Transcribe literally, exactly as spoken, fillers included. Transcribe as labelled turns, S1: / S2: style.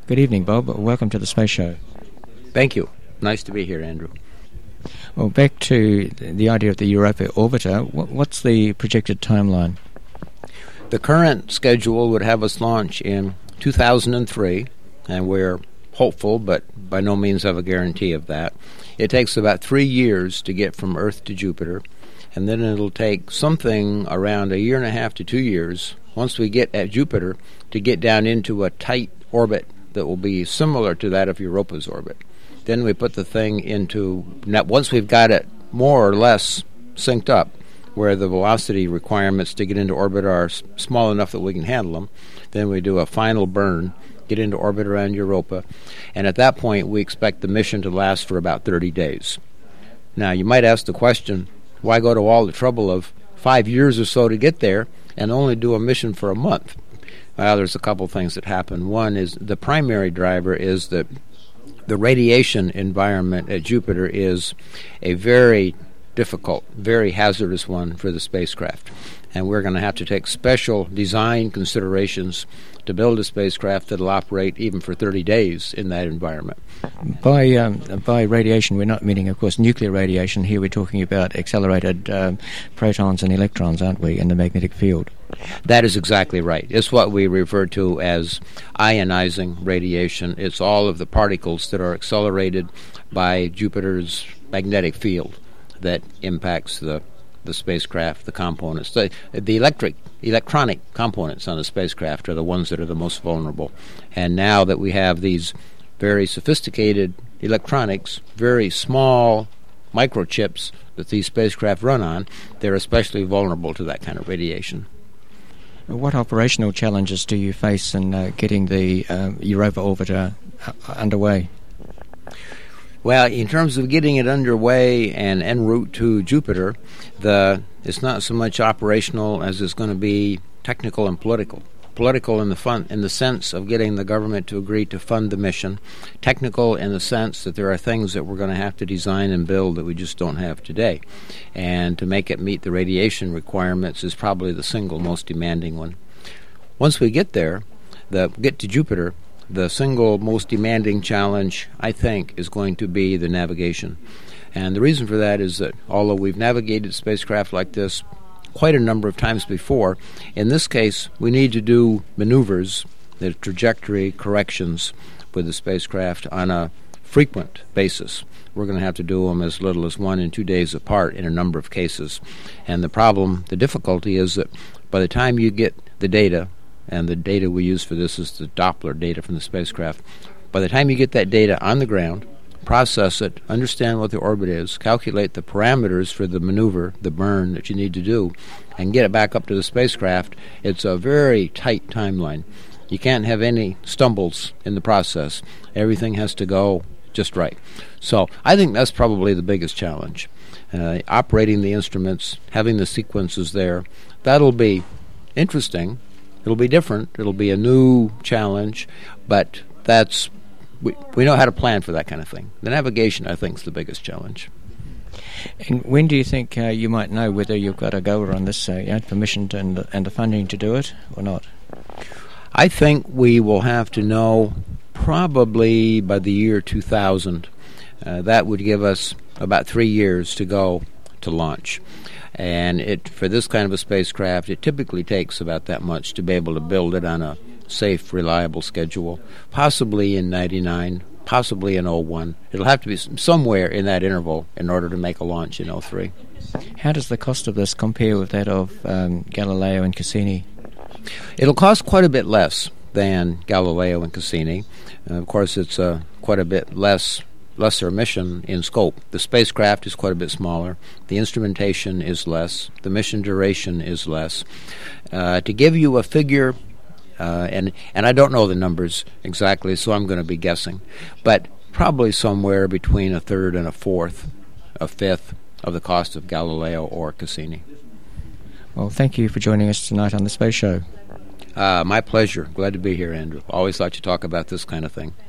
S1: Good evening, Bob. Welcome to the Space Show.
S2: Thank you. Nice to be here, Andrew.
S1: Well, back to the idea of the Europa orbiter, what's the projected timeline?
S2: The current schedule would have us launch in two thousand three, and we're hopeful, but by no means have a guarantee of that. It takes about three years to get from Earth to Jupiter, and then it'll take something around a year and a half to two years, once we get at Jupiter, to get down into a tight orbit that will be similar to that of Europa's orbit. Then we put the thing into, once we've got it more or less synced up, where the velocity requirements to get into orbit are s- small enough that we can handle them, then we do a final burn, get into orbit around Europa, and at that point we expect the mission to last for about thirty days. Now, you might ask the question, why go to all the trouble of five years or so to get there and only do a mission for a month? Well, there's a couple things that happen. One is the primary driver is that the radiation environment at Jupiter is a very difficult, very hazardous one for the spacecraft. And we're going to have to take special design considerations to build a spacecraft that'll operate even for thirty days in that environment.
S1: By um, by radiation, we're not meaning, of course, nuclear radiation. Here we're talking about accelerated um, protons and electrons, aren't we, in the magnetic field?
S2: That is exactly right. It's what we refer to as ionizing radiation. It's all of the particles that are accelerated by Jupiter's magnetic field that impacts the the spacecraft, the components. The, the electric, electronic components on the spacecraft are the ones that are the most vulnerable. And now that we have these very sophisticated electronics, very small microchips that these spacecraft run on, they're especially vulnerable to that kind of radiation.
S1: What operational challenges do you face in uh, getting the um, Europa orbiter uh, underway?
S2: Well, in terms of getting it underway and en route to Jupiter, the it's not so much operational as it's going to be technical and political. Political in the fun, in the sense of getting the government to agree to fund the mission. Technical in the sense that there are things that we're going to have to design and build that we just don't have today. And to make it meet the radiation requirements is probably the single most demanding one. Once we get there, the get to Jupiter, the single most demanding challenge, I think, is going to be the navigation. And the reason for that is that although we've navigated spacecraft like this quite a number of times before, in this case we need to do maneuvers, the trajectory corrections with the spacecraft on a frequent basis. We're going to have to do them as little as one and two days apart in a number of cases. And the problem, the difficulty is that by the time you get the data, and the data we use for this is the Doppler data from the spacecraft. By the time you get that data on the ground, process it, understand what the orbit is, calculate the parameters for the maneuver, the burn that you need to do, and get it back up to the spacecraft, it's a very tight timeline. You can't have any stumbles in the process. Everything has to go just right. So I think that's probably the biggest challenge. Uh, operating the instruments, having the sequences there, that'll be interesting. It'll be different. It'll be a new challenge, but that's we, we know how to plan for that kind of thing. The navigation, I think, is the biggest challenge.
S1: And when do you think uh, you might know whether you've got a goer on this, uh, you know, permission to, and, the, and the funding to do it or not?
S2: I think we will have to know probably by the year two thousand. Uh, that would give us about three years to go to launch. And it for this kind of a spacecraft, it typically takes about that much to be able to build it on a safe, reliable schedule, possibly in ninety-nine, possibly in oh one. It'll have to be somewhere in that interval in order to make a launch in oh three.
S1: How does the cost of this compare with that of um, Galileo and Cassini?
S2: It'll cost quite a bit less than Galileo and Cassini. Uh, of course, it's uh, quite a bit less lesser mission in scope. The spacecraft is quite a bit smaller. The instrumentation is less. The mission duration is less. Uh, to give you a figure, uh, and, and I don't know the numbers exactly, so I'm going to be guessing, but probably somewhere between a third and a fourth, a fifth of the cost of Galileo or Cassini.
S1: Well, thank you for joining us tonight on the Space Show.
S2: Uh, my pleasure. Glad to be here, Andrew. Always like to talk about this kind of thing.